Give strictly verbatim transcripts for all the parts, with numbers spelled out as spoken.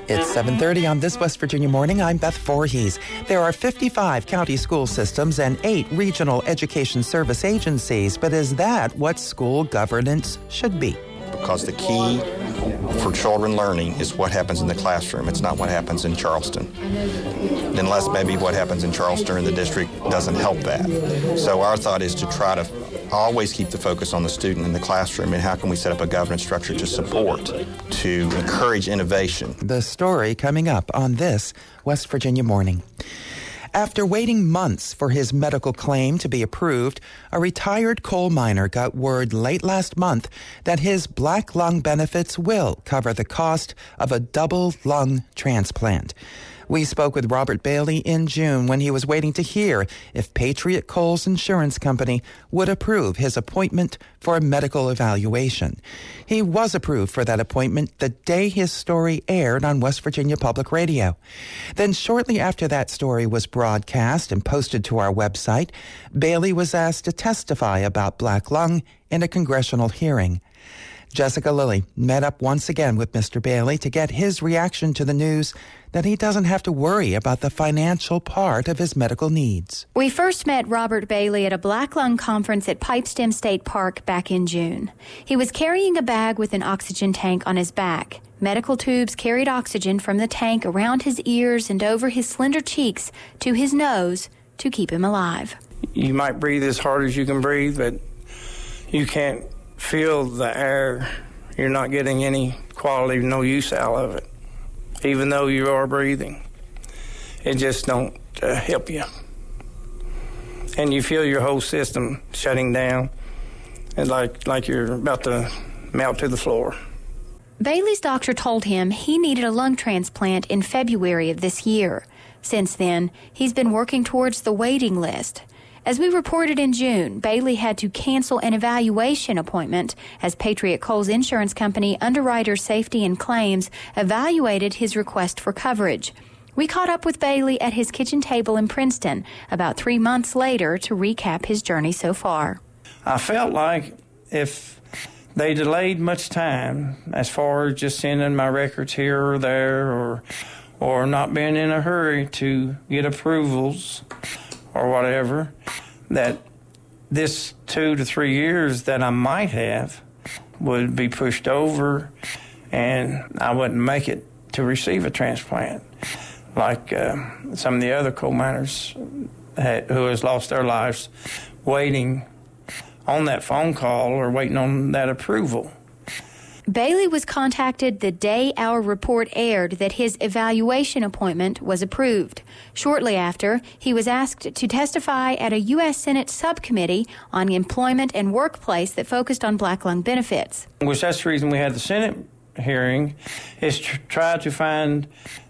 It's seven thirty on this West Virginia morning. I'm Beth Voorhees. There are fifty-five county school systems and eight regional education service agencies, but is that what school governance should be? Because the key for children learning is what happens in the classroom. It's not what happens in Charleston. Unless maybe what happens in Charleston or in the district doesn't help that. So our thought is to try to always keep the focus on the student in the classroom and how can we set up a governance structure to support, to encourage innovation. The story coming up on this West Virginia morning. After waiting months for his medical claim to be approved, a retired coal miner got word late last month that his black lung benefits will cover the cost of a double lung transplant. We spoke with Robert Bailey in June when he was waiting to hear if Patriot Coal's insurance company would approve his appointment for a medical evaluation. He was approved for that appointment the day his story aired on West Virginia Public Radio. Then shortly after that story was broadcast and posted to our website, Bailey was asked to testify about black lung in a congressional hearing. Jessica Lilly met up once again with Mister Bailey to get his reaction to the news that he doesn't have to worry about the financial part of his medical needs. We first met Robert Bailey at a black lung conference at Pipestem State Park back in June. He was carrying a bag with an oxygen tank on his back. Medical tubes carried oxygen from the tank around his ears and over his slender cheeks to his nose to keep him alive. You might breathe as hard as you can breathe, but you can't feel the air. You're not getting any quality, no use out of it, even though you are breathing. It just don't uh, help you. And you feel your whole system shutting down, and like, like you're about to melt to the floor. Bailey's doctor told him he needed a lung transplant in February of this year. Since then, he's been working towards the waiting list. As we reported in June, Bailey had to cancel an evaluation appointment as Patriot Coal's insurance company Underwriter Safety and Claims evaluated his request for coverage. We caught up with Bailey at his kitchen table in Princeton about three months later to recap his journey so far. I felt like if they delayed much time as far as just sending my records here or there or, or not being in a hurry to get approvals or whatever, that this two to three years that I might have would be pushed over and I wouldn't make it to receive a transplant like uh, some of the other coal miners had, who has lost their lives waiting on that phone call or waiting on that approval. Bailey was contacted the day our report aired that his evaluation appointment was approved. Shortly after, he was asked to testify at a U S Senate subcommittee on employment and workplace that focused on black lung benefits. Which that's the reason we had the Senate hearing, is to try to find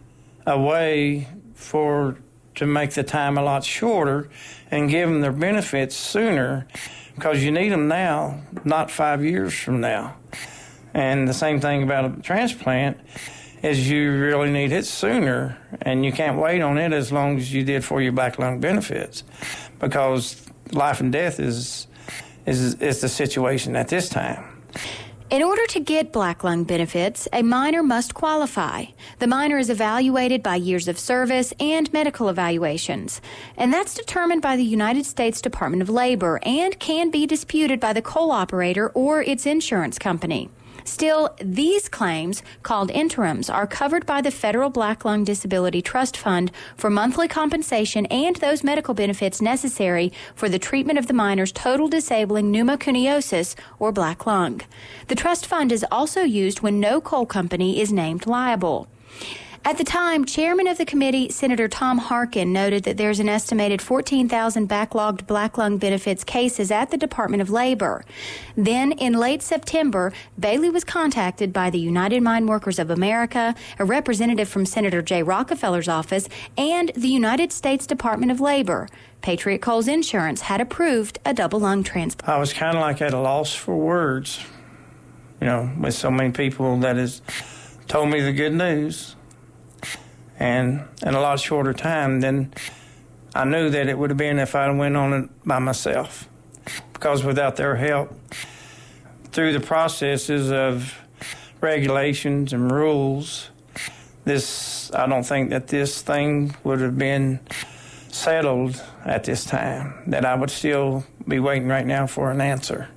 a way for to make the time a lot shorter and give them their benefits sooner, because you need them now, not five years from now. And the same thing about a transplant is you really need it sooner, and you can't wait on it as long as you did for your black lung benefits, because life and death is is is the situation at this time. In order to get black lung benefits, a miner must qualify. The miner is evaluated by years of service and medical evaluations, and that's determined by the United States Department of Labor and can be disputed by the coal operator or its insurance company. Still, these claims, called interims, are covered by the Federal Black Lung Disability Trust Fund for monthly compensation and those medical benefits necessary for the treatment of the miner's total disabling pneumoconiosis or black lung. The trust fund is also used when no coal company is named liable. At the time, chairman of the committee, Senator Tom Harkin, noted that there's an estimated fourteen thousand backlogged black lung benefits cases at the Department of Labor. Then, in late September, Bailey was contacted by the United Mine Workers of America, a representative from Senator Jay Rockefeller's office, and the United States Department of Labor. Patriot Coal's insurance had approved a double lung transplant. I was kind of like at a loss for words, you know, with so many people that has told me the good news. And in a lot shorter time than I knew that it would have been if I went on it by myself. Because without their help, through the processes of regulations and rules this, I don't think that this thing would have been settled at this time, that I would still be waiting right now for an answer.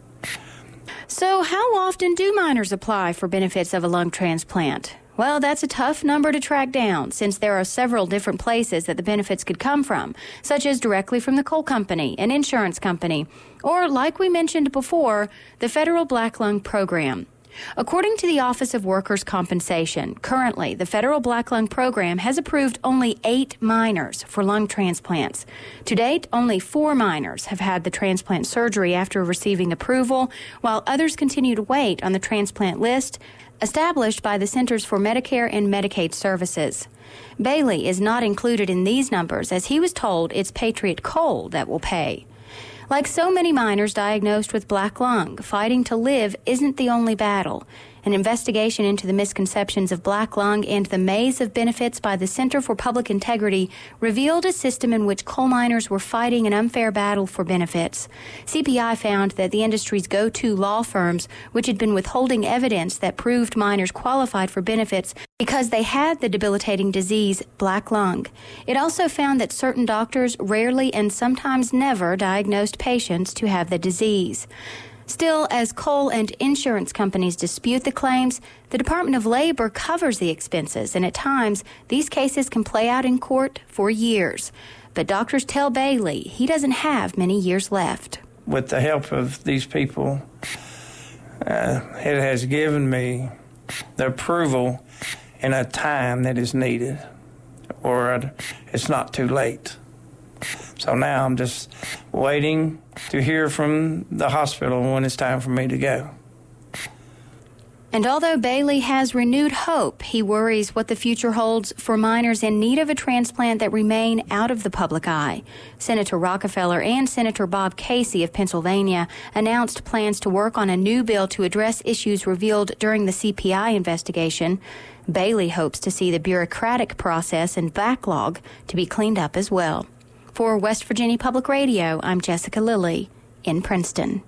So how often do minors apply for benefits of a lung transplant? Well, that's a tough number to track down, since there are several different places that the benefits could come from, such as directly from the coal company, an insurance company, or, like we mentioned before, the federal Black Lung Program. According to the Office of Workers' Compensation, currently the federal Black Lung Program has approved only eight minors for lung transplants. To date, only four minors have had the transplant surgery after receiving approval, while others continue to wait on the transplant list established by the Centers for Medicare and Medicaid Services. Bailey is not included in these numbers, as he was told it's Patriot Coal that will pay. Like so many minors diagnosed with black lung, fighting to live isn't the only battle. An investigation into the misconceptions of black lung and the maze of benefits by the Center for Public Integrity revealed a system in which coal miners were fighting an unfair battle for benefits. C P I found that the industry's go-to law firms, which had been withholding evidence that proved miners qualified for benefits because they had the debilitating disease black lung. It also found that certain doctors rarely and sometimes never diagnosed patients to have the disease. Still, as coal and insurance companies dispute the claims, the Department of Labor covers the expenses, and at times, these cases can play out in court for years. But doctors tell Bailey he doesn't have many years left. With the help of these people, uh, it has given me the approval in a time that is needed, or it's not too late. So now I'm just waiting to hear from the hospital when it's time for me to go. And although Bailey has renewed hope, he worries what the future holds for minors in need of a transplant that remain out of the public eye. Senator Rockefeller and Senator Bob Casey of Pennsylvania announced plans to work on a new bill to address issues revealed during the C P I investigation. Bailey hopes to see the bureaucratic process and backlog to be cleaned up as well. For West Virginia Public Radio, I'm Jessica Lilly in Princeton.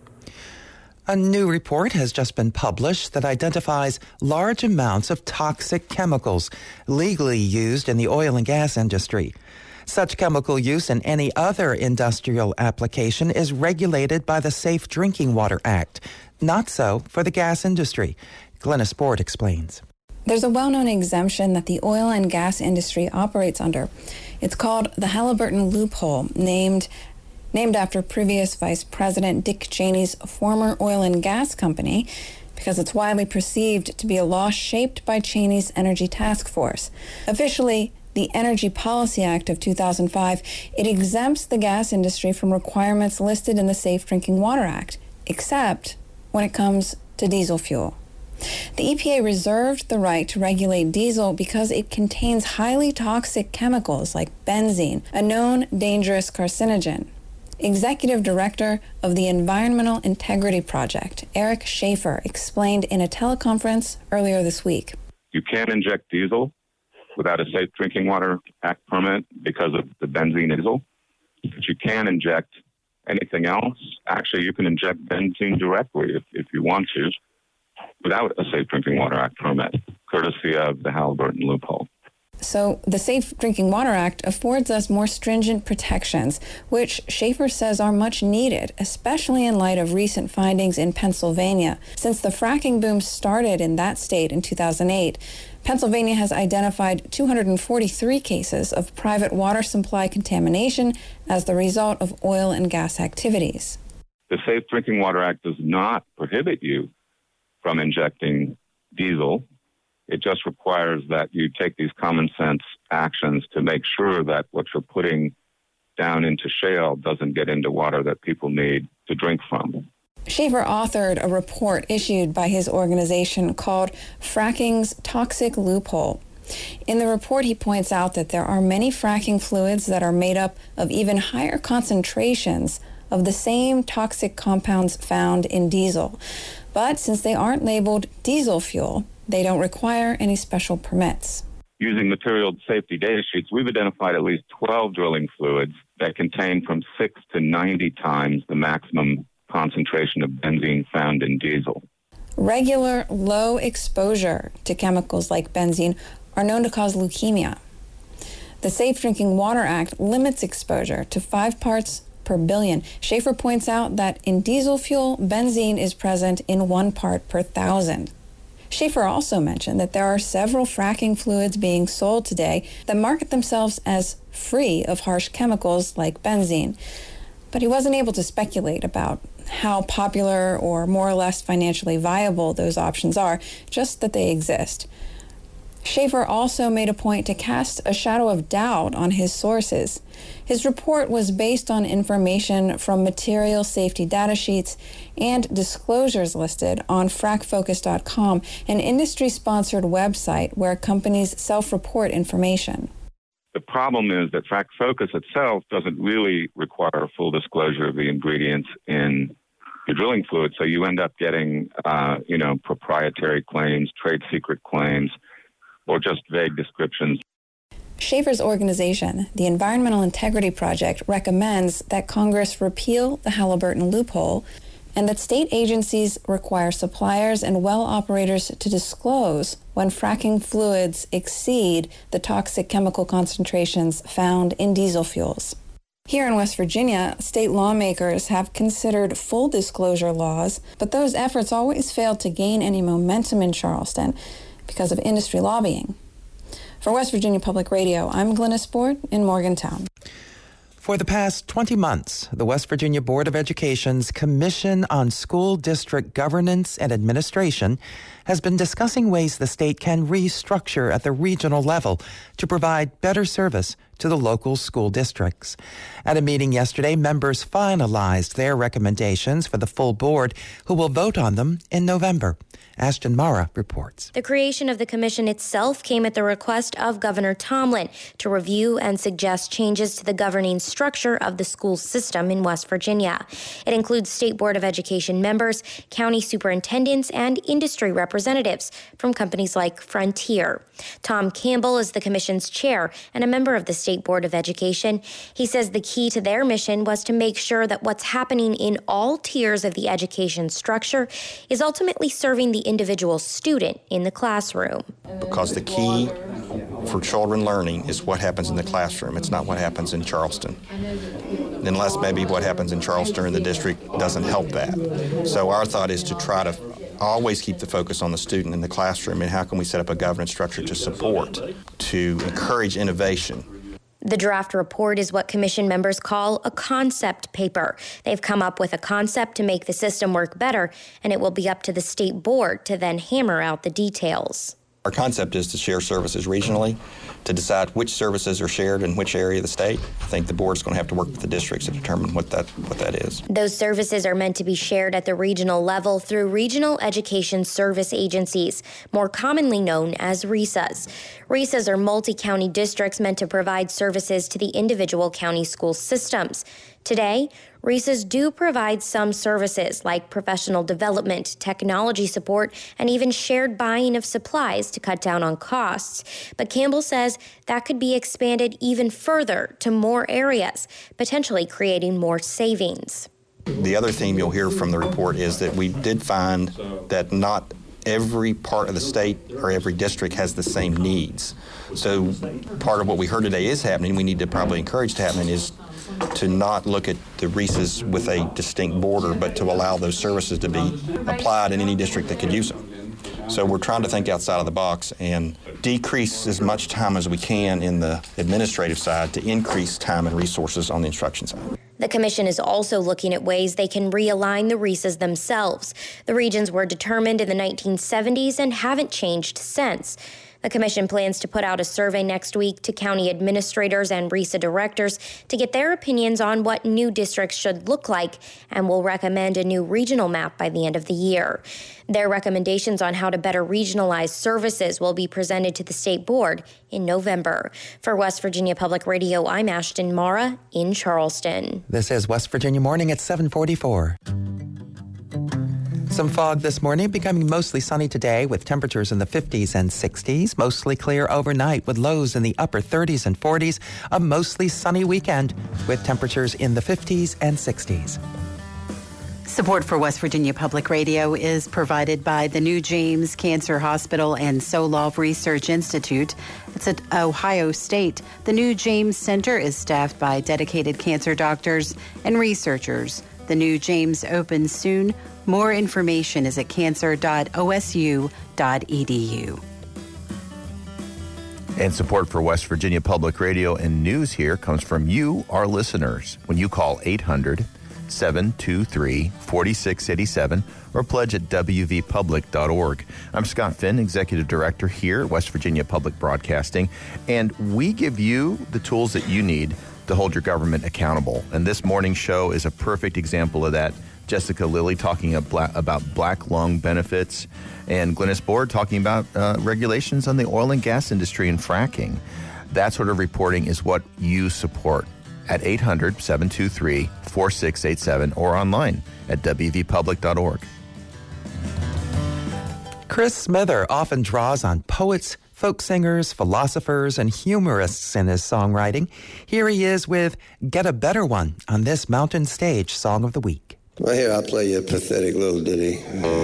A new report has just been published that identifies large amounts of toxic chemicals legally used in the oil and gas industry. Such chemical use in any other industrial application is regulated by the Safe Drinking Water Act. Not so for the gas industry. Glennis Board explains. There's a well-known exemption that the oil and gas industry operates under. It's called the Halliburton loophole, named named after previous Vice President Dick Cheney's former oil and gas company, because it's widely perceived to be a law shaped by Cheney's Energy Task Force. Officially, the Energy Policy Act of two thousand five, it exempts the gas industry from requirements listed in the Safe Drinking Water Act, except when it comes to diesel fuel. The E P A reserved the right to regulate diesel because it contains highly toxic chemicals like benzene, a known dangerous carcinogen. Executive Director of the Environmental Integrity Project, Eric Schaefer, explained in a teleconference earlier this week. You can't inject diesel without a Safe Drinking Water Act permit because of the benzene diesel, but you can inject anything else. Actually, you can inject benzene directly if, if you want to, without a Safe Drinking Water Act permit, courtesy of the Halliburton loophole. So the Safe Drinking Water Act affords us more stringent protections, which Schaefer says are much needed, especially in light of recent findings in Pennsylvania. Since the fracking boom started in that state in two thousand eight, Pennsylvania has identified two hundred forty-three cases of private water supply contamination as the result of oil and gas activities. The Safe Drinking Water Act does not prohibit you from injecting diesel. It just requires that you take these common sense actions to make sure that what you're putting down into shale doesn't get into water that people need to drink from. Schaefer authored a report issued by his organization called Fracking's Toxic Loophole. In the report, he points out that there are many fracking fluids that are made up of even higher concentrations of the same toxic compounds found in diesel. But since they aren't labeled diesel fuel, they don't require any special permits. Using material safety data sheets, we've identified at least twelve drilling fluids that contain from six to ninety times the maximum concentration of benzene found in diesel. Regular low exposure to chemicals like benzene are known to cause leukemia. The Safe Drinking Water Act limits exposure to five parts per billion. Schaefer points out that in diesel fuel, benzene is present in one part per thousand. Schaefer also mentioned that there are several fracking fluids being sold today that market themselves as free of harsh chemicals like benzene. But he wasn't able to speculate about how popular or more or less financially viable those options are, just that they exist. Schaefer also made a point to cast a shadow of doubt on his sources. His report was based on information from material safety data sheets and disclosures listed on frac focus dot com, an industry-sponsored website where companies self-report information. The problem is that Frac Focus itself doesn't really require full disclosure of the ingredients in the drilling fluid, so you end up getting, uh, you know, proprietary claims, trade secret claims, or just vague descriptions. Schaefer's organization, the Environmental Integrity Project, recommends that Congress repeal the Halliburton loophole and that state agencies require suppliers and well operators to disclose when fracking fluids exceed the toxic chemical concentrations found in diesel fuels. Here in West Virginia, state lawmakers have considered full disclosure laws, but those efforts always failed to gain any momentum in Charleston because of industry lobbying. For West Virginia Public Radio, I'm Glynis Sport in Morgantown. For the past twenty months, the West Virginia Board of Education's Commission on School District Governance and Administration has been discussing ways the state can restructure at the regional level to provide better service to the local school districts. At a meeting yesterday, members finalized their recommendations for the full board, who will vote on them in November. Ashton Mara reports. The creation of the commission itself came at the request of Governor Tomlin to review and suggest changes to the governing structure of the school system in West Virginia. It includes State Board of Education members, county superintendents, and industry representatives from companies like Frontier. Tom Campbell is the commission's chair and a member of the State Board of Education. He says the key to their mission was to make sure that what's happening in all tiers of the education structure is ultimately serving the individual student in the classroom. Because the key for children learning is what happens in the classroom. It's not what happens in Charleston. Unless maybe what happens in Charleston in the district doesn't help that. So our thought is to try to always keep the focus on the student in the classroom and how can we set up a governance structure to support, to encourage innovation. The draft report is what commission members call a concept paper. They've come up with a concept to make the system work better, and it will be up to the state board to then hammer out the details. Our concept is to share services regionally, to decide which services are shared in which area of the state. I think the board's going to have to work with the districts to determine what that what that is. Those services are meant to be shared at the regional level through regional education service agencies, more commonly known as R E S As. R E S As are multi-county districts meant to provide services to the individual county school systems. Today, R E S As do provide some services like professional development, technology support, and even shared buying of supplies to cut down on costs. But Campbell says that could be expanded even further to more areas, potentially creating more savings. The other theme you'll hear from the report is that we did find that not every part of the state or every district has the same needs. So part of what we heard today is happening, we need to probably encourage to happen is to not look at the R E S As with a distinct border, but to allow those services to be applied in any district that could use them. So we're trying to think outside of the box and decrease as much time as we can in the administrative side to increase time and resources on the instruction side. The commission is also looking at ways they can realign the R E S As themselves. The regions were determined in the nineteen seventies and haven't changed since. The commission plans to put out a survey next week to county administrators and R E S A directors to get their opinions on what new districts should look like, and will recommend a new regional map by the end of the year. Their recommendations on how to better regionalize services will be presented to the state board in November. For West Virginia Public Radio, I'm Ashton Mara in Charleston. This is West Virginia Morning at seven forty-four. Some fog this morning, becoming mostly sunny today with temperatures in the fifties and sixties. Mostly clear overnight with lows in the upper thirties and forties. A mostly sunny weekend with temperatures in the fifties and sixties. Support for West Virginia Public Radio is provided by the New James Cancer Hospital and Solove Research Institute. It's at Ohio State. The New James Center is staffed by dedicated cancer doctors and researchers. The New James opens soon. More information is at cancer dot o s u dot e d u. And support for West Virginia Public Radio and news here comes from you, our listeners. When you call eight hundred, seven two three, four six eight seven or pledge at w v public dot org. I'm Scott Finn, Executive Director here at West Virginia Public Broadcasting, and we give you the tools that you need to hold your government accountable. And this morning's show is a perfect example of that. Jessica Lilly talking about black lung benefits, and Glynis Board talking about uh, regulations on the oil and gas industry and fracking. That sort of reporting is what you support at eight hundred, seven two three, four six eight seven or online at w v public dot org. Chris Smither often draws on poets, folk singers, philosophers, and humorists in his songwriting. Here he is with Get a Better One on this Mountain Stage Song of the Week. Well, here, I'll play you a pathetic little ditty.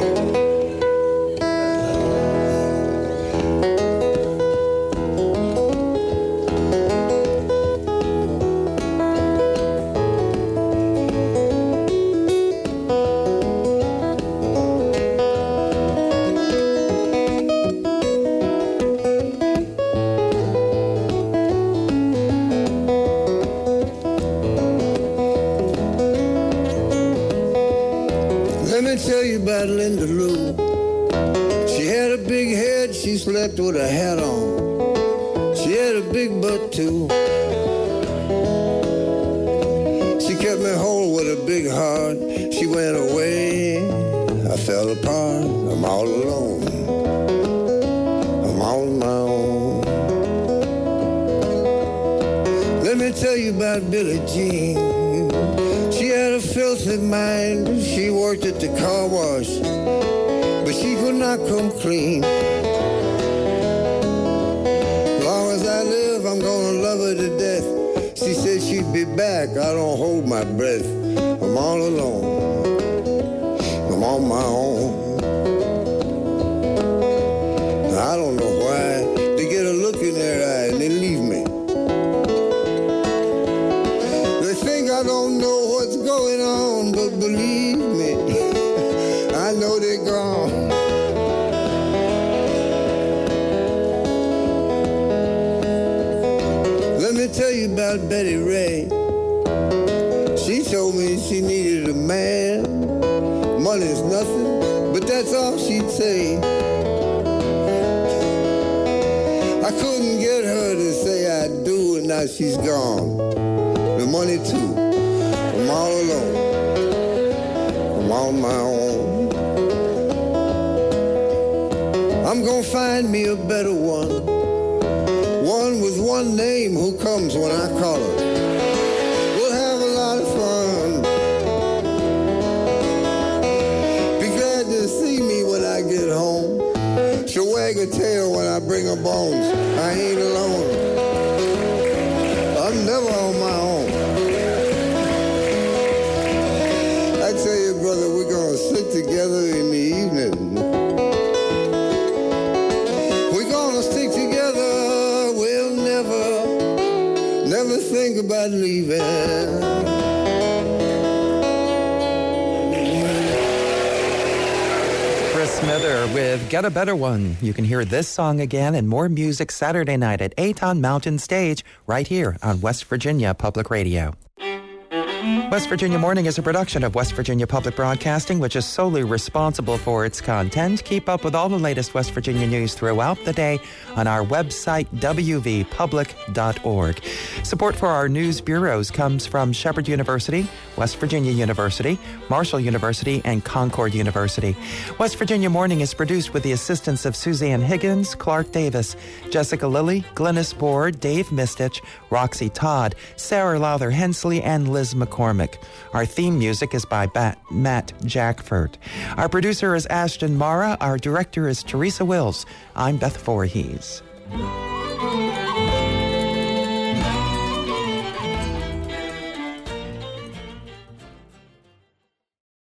Linda Lou. She had a big head, she slept with a hat on. She had a big butt too. She kept me whole with a big heart. She went away, I fell apart. I'm all alone, I'm all on my own. Let me tell you about Billie Jean. She had a filthy mind, she worked at the car wash, but she could not come clean. As long as I live, I'm gonna love her to death. She said she'd be back, I don't hold my breath. I'm all alone, I'm on my own. I don't know why, they get a look in their eye and they leave me. They think I don't know what's going on, but believe me, I know they're gone. Let me tell you about Betty Ray. She told me she needed a man. Money's nothing, but that's all she'd say. I couldn't get her to say I do, and now she's gone. The money too. I'm all alone, I'm on my own. I'm gonna find me a better one, one with one name who comes when I call her. We'll have a lot of fun. Be glad to see me when I get home. She'll wag her tail when I bring her bones. I ain't alone, I'm never on my own. I tell you, brother, we're gonna sit together in the evening. We're gonna stick together. We'll never, never think about leaving. Chris Smither with Get a Better One. You can hear this song again and more music Saturday night at eight on Mountain Stage, right here on West Virginia Public Radio. West Virginia Morning is a production of West Virginia Public Broadcasting, which is solely responsible for its content. Keep up with all the latest West Virginia news throughout the day on our website, w v public dot org. Support for our news bureaus comes from Shepherd University, West Virginia University, Marshall University, and Concord University. West Virginia Morning is produced with the assistance of Suzanne Higgins, Clark Davis, Jessica Lilly, Glynis Board, Dave Mistich, Roxy Todd, Sarah Lowther Hensley, and Liz McCormick. Our theme music is by Bat- Matt Jackford. Our producer is Ashton Mara. Our director is Teresa Wills. I'm Beth Voorhees.